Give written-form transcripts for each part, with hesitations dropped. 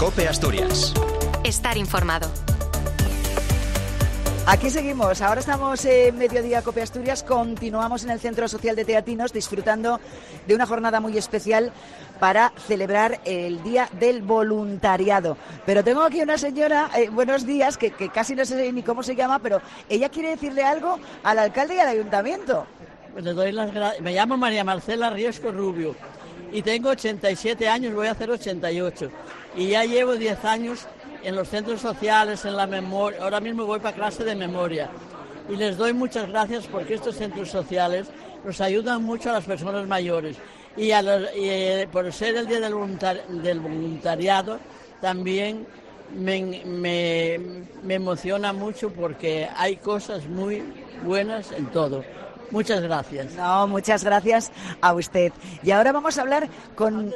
COPE Asturias. Estar informado. Aquí seguimos, ahora estamos en Mediodía COPE Asturias, continuamos en el Centro Social de Teatinos disfrutando de una jornada muy especial para celebrar el Día del Voluntariado. Pero tengo aquí una señora, buenos días, que casi no sé ni cómo se llama, pero ella quiere decirle algo al alcalde y al ayuntamiento. Pues le doy las gracias. Me llamo María Marcela Riesco Rubio y tengo 87 años, voy a hacer 88. Y ya llevo 10 años en los centros sociales, en la memoria. Ahora mismo voy para clase de memoria. Y les doy muchas gracias porque estos centros sociales nos ayudan mucho a las personas mayores. Y, por ser el Día del Voluntariado, también me emociona mucho porque hay cosas muy buenas en todo. Muchas gracias. No, muchas gracias a usted. Y ahora vamos a hablar con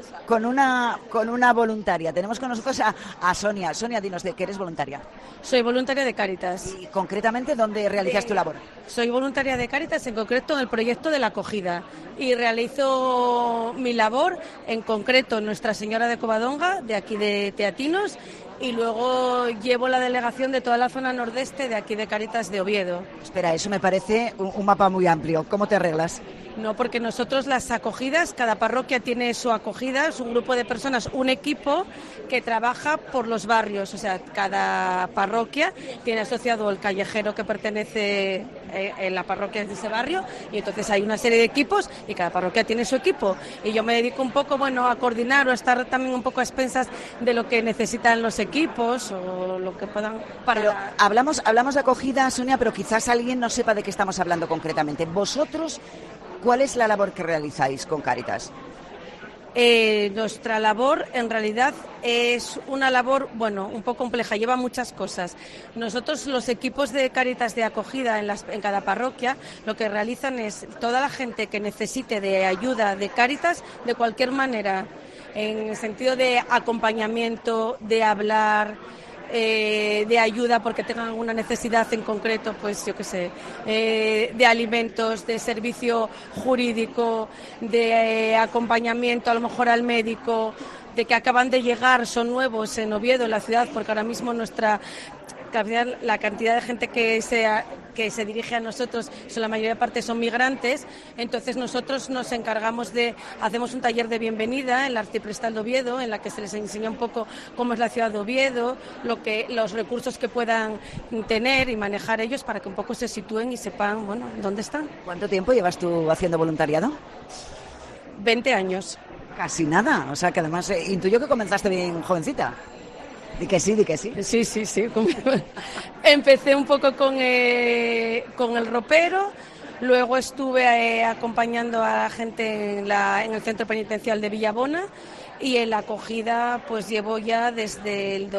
una voluntaria. Tenemos con nosotros a Sonia. Sonia, dinos de qué eres voluntaria. Soy voluntaria de Cáritas. Y concretamente, ¿dónde realizas tu labor? Soy voluntaria de Cáritas, en concreto en el proyecto de la acogida. Y realizo mi labor, en concreto en Nuestra Señora de Covadonga, de aquí de Teatinos, y luego llevo la delegación de toda la zona nordeste de aquí de Cáritas de Oviedo. Espera, eso me parece un mapa muy amplio. ¿Cómo te arreglas? No, porque nosotros las acogidas, cada parroquia tiene su acogida, es un grupo de personas, un equipo que trabaja por los barrios, o sea, cada parroquia tiene asociado el callejero que pertenece en la parroquia de ese barrio, y entonces hay una serie de equipos y cada parroquia tiene su equipo, y yo me dedico un poco, a coordinar o a estar también un poco a expensas de lo que necesitan los equipos o lo que puedan para... Pero hablamos de acogida, Sonia, pero quizás alguien no sepa de qué estamos hablando concretamente. Vosotros, ¿cuál es la labor que realizáis con Cáritas? Nuestra labor en realidad es una labor, un poco compleja, lleva muchas cosas. Nosotros, los equipos de Cáritas de acogida en cada parroquia, lo que realizan es toda la gente que necesite de ayuda de Cáritas de cualquier manera, en el sentido de acompañamiento, de hablar, de ayuda porque tengan alguna necesidad en concreto, pues yo qué sé, de alimentos, de servicio jurídico, de acompañamiento a lo mejor al médico, de que acaban de llegar, son nuevos en Oviedo, en la ciudad, porque ahora mismo la cantidad de gente que se dirige a nosotros, la mayoría de parte son migrantes, entonces nosotros nos encargamos hacemos un taller de bienvenida en la Arciprestal de Oviedo, en la que se les enseña un poco cómo es la ciudad de Oviedo, los recursos que puedan tener y manejar ellos para que un poco se sitúen y sepan, dónde están. ¿Cuánto tiempo llevas tú haciendo voluntariado? 20 años. Casi nada, o sea que además intuyo que comenzaste bien jovencita. Di que sí. Sí. Empecé un poco con el ropero, luego estuve acompañando a la gente en el centro penitencial de Villabona, y en la acogida pues llevo ya desde el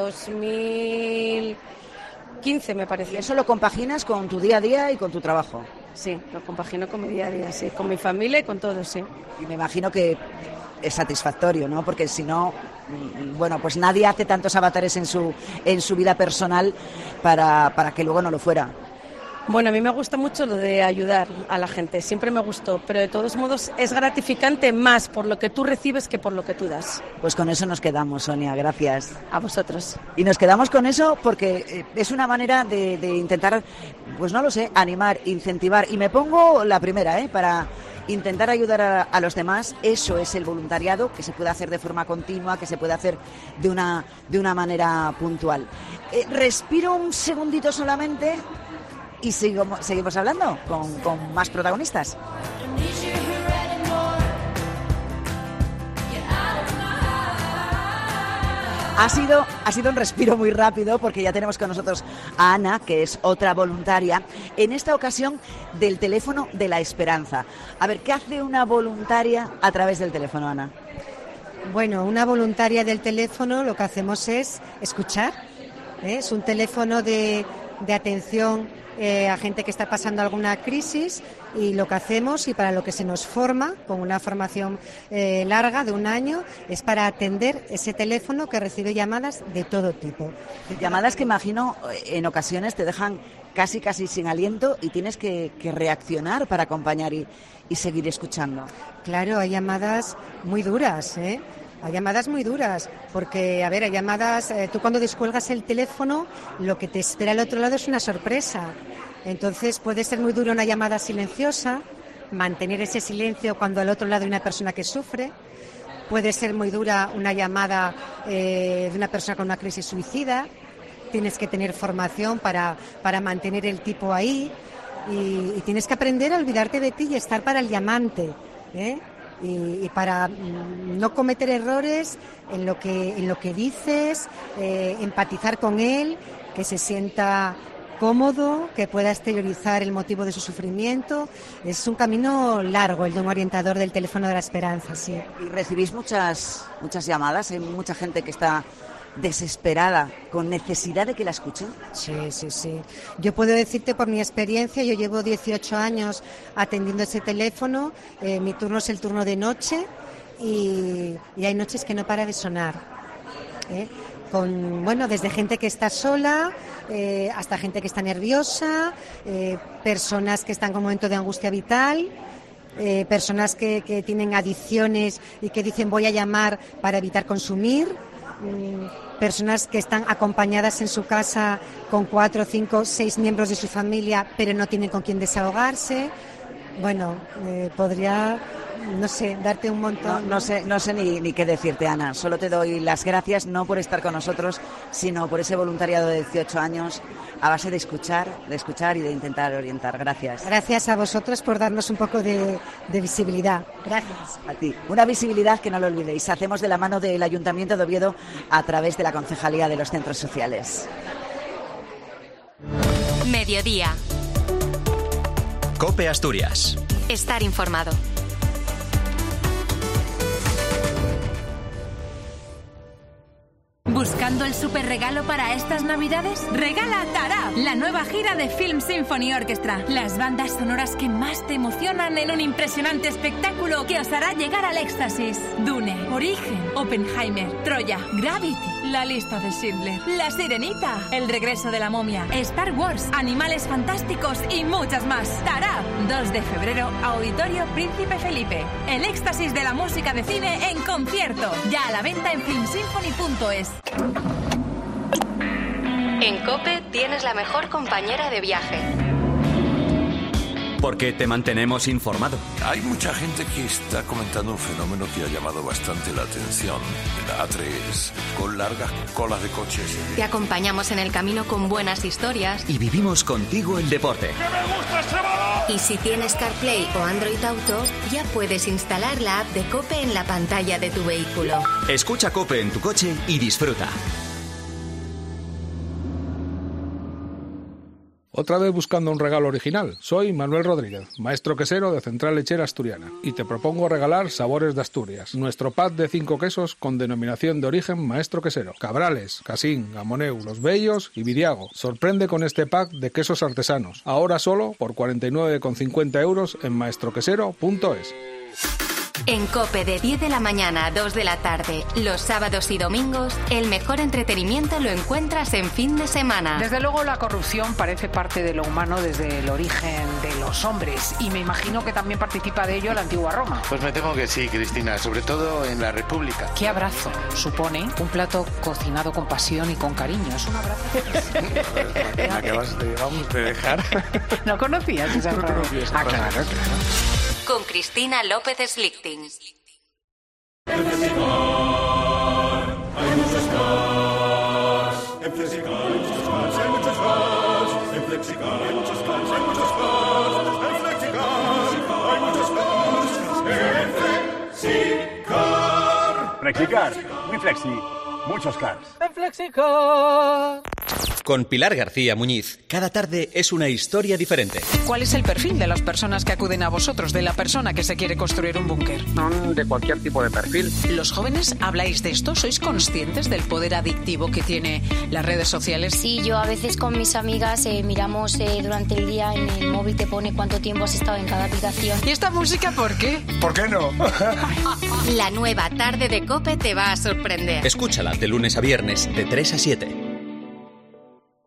2015, me parece. ¿Y eso lo compaginas con tu día a día y con tu trabajo? Sí, lo compagino con mi día a día, sí, con mi familia y con todo, sí. Y me imagino que es satisfactorio, ¿no? Porque si no, pues nadie hace tantos avatares en su vida personal para que luego no lo fuera. Bueno, a mí me gusta mucho lo de ayudar a la gente, siempre me gustó, pero de todos modos es gratificante más por lo que tú recibes que por lo que tú das. Pues con eso nos quedamos, Sonia, gracias. A vosotros. Y nos quedamos con eso porque es una manera de intentar, animar, incentivar, y me pongo la primera, para intentar ayudar a los demás. Eso es el voluntariado, que se puede hacer de forma continua, que se puede hacer de una manera puntual. Respiro un segundito solamente y seguimos hablando con más protagonistas. Ha sido un respiro muy rápido porque ya tenemos con nosotros a Ana, que es otra voluntaria, en esta ocasión del teléfono de la esperanza. A ver, ¿qué hace una voluntaria a través del teléfono, Ana? Bueno, una voluntaria del teléfono lo que hacemos es escuchar. Es un teléfono de atención a gente que está pasando alguna crisis, y lo que hacemos y para lo que se nos forma, con una formación larga de 1 año, es para atender ese teléfono que recibe llamadas de todo tipo. Llamadas que imagino en ocasiones te dejan casi sin aliento y tienes que reaccionar para acompañar y seguir escuchando. Claro, hay llamadas muy duras, Hay llamadas muy duras, porque, a ver, hay llamadas, tú cuando descuelgas el teléfono, lo que te espera al otro lado es una sorpresa. Entonces puede ser muy duro una llamada silenciosa, mantener ese silencio cuando al otro lado hay una persona que sufre. Puede ser muy dura una llamada de una persona con una crisis suicida. Tienes que tener formación para mantener el tipo ahí y tienes que aprender a olvidarte de ti y estar para el llamante, ¿eh? Y para no cometer errores en lo que dices, empatizar con él, que se sienta cómodo, que pueda exteriorizar el motivo de su sufrimiento. Es un camino largo el de un orientador del teléfono de la esperanza, sí. ¿Y recibís muchas llamadas? Hay mucha gente que está desesperada, con necesidad de que la escuchen. Sí. Yo puedo decirte por mi experiencia, yo llevo 18 años atendiendo ese teléfono, mi turno es el turno de noche y hay noches que no para de sonar, desde gente que está sola hasta gente que está nerviosa, personas que están con un momento de angustia vital, personas que tienen adicciones y que dicen voy a llamar para evitar consumir, personas que están acompañadas en su casa con 4, 5, 6 miembros de su familia pero no tienen con quién desahogarse. Bueno, podría, no sé, darte un montón. No sé ni qué decirte, Ana. Solo te doy las gracias, no por estar con nosotros, sino por ese voluntariado de 18 años a base de escuchar y de intentar orientar. Gracias. Gracias a vosotros por darnos un poco de visibilidad. Gracias. A ti. Una visibilidad que no lo olvidéis. Hacemos de la mano del Ayuntamiento de Oviedo a través de la Concejalía de los Centros Sociales. Mediodía. COPE Asturias. Estar informado. ¿Buscando el super regalo para estas Navidades? Regala Tarab, la nueva gira de Film Symphony Orchestra. Las bandas sonoras que más te emocionan en un impresionante espectáculo que os hará llegar al éxtasis. Dune, Origen, Oppenheimer, Troya, Gravity, La lista de Schindler, La Sirenita, El regreso de la momia, Star Wars, Animales fantásticos y muchas más. Tarab, 2 de febrero, Auditorio Príncipe Felipe. El éxtasis de la música de cine en concierto. Ya a la venta en filmsymphony.es. En COPE tienes la mejor compañera de viaje. Porque te mantenemos informado. Hay mucha gente que está comentando un fenómeno que ha llamado bastante la atención. La A3, con largas colas de coches. Te acompañamos en el camino con buenas historias. Y vivimos contigo el deporte. ¡Que me gusta ese balón! Y si tienes CarPlay o Android Auto, ya puedes instalar la app de COPE en la pantalla de tu vehículo. Escucha COPE en tu coche y disfruta. Otra vez buscando un regalo original. Soy Manuel Rodríguez, maestro quesero de Central Lechera Asturiana, y te propongo regalar Sabores de Asturias, nuestro pack de 5 quesos con denominación de origen maestro quesero: Cabrales, Casín, Gamoneu, Los Bellos y Viriago. Sorprende con este pack de quesos artesanos, ahora solo por 49,50 € en maestroquesero.es. En COPE de 10 de la mañana a 2 de la tarde, los sábados y domingos, el mejor entretenimiento lo encuentras en fin de semana. Desde luego la corrupción parece parte de lo humano desde el origen de los hombres y me imagino que también participa de ello la antigua Roma. Pues me temo que sí, Cristina, sobre todo en la República. ¿Qué abrazo supone un plato cocinado con pasión y con cariño? Es un abrazo. Me acabas de dejar. ¿No conocías esa frase? Claro. Con Cristina López Slichting. En Flexicar hay muchos cars. En Flexicar hay muchos cars, hay muchos cars. En Flexicar hay muchos cars, hay muchos cars. En Flexicar hay muchos cars. En Flexicar. Flexicar, muy flexi, muchos cars. En Flexicar. Con Pilar García Muñiz, cada tarde es una historia diferente. ¿Cuál es el perfil de las personas que acuden a vosotros, de la persona que se quiere construir un búnker? Son de cualquier tipo de perfil. ¿Los jóvenes habláis de esto? ¿Sois conscientes del poder adictivo que tiene las redes sociales? Sí, yo a veces con mis amigas miramos durante el día en el móvil, te pone cuánto tiempo has estado en cada aplicación. ¿Y esta música por qué? ¿Por qué no? La nueva tarde de COPE te va a sorprender. Escúchala de lunes a viernes de 3 a 7.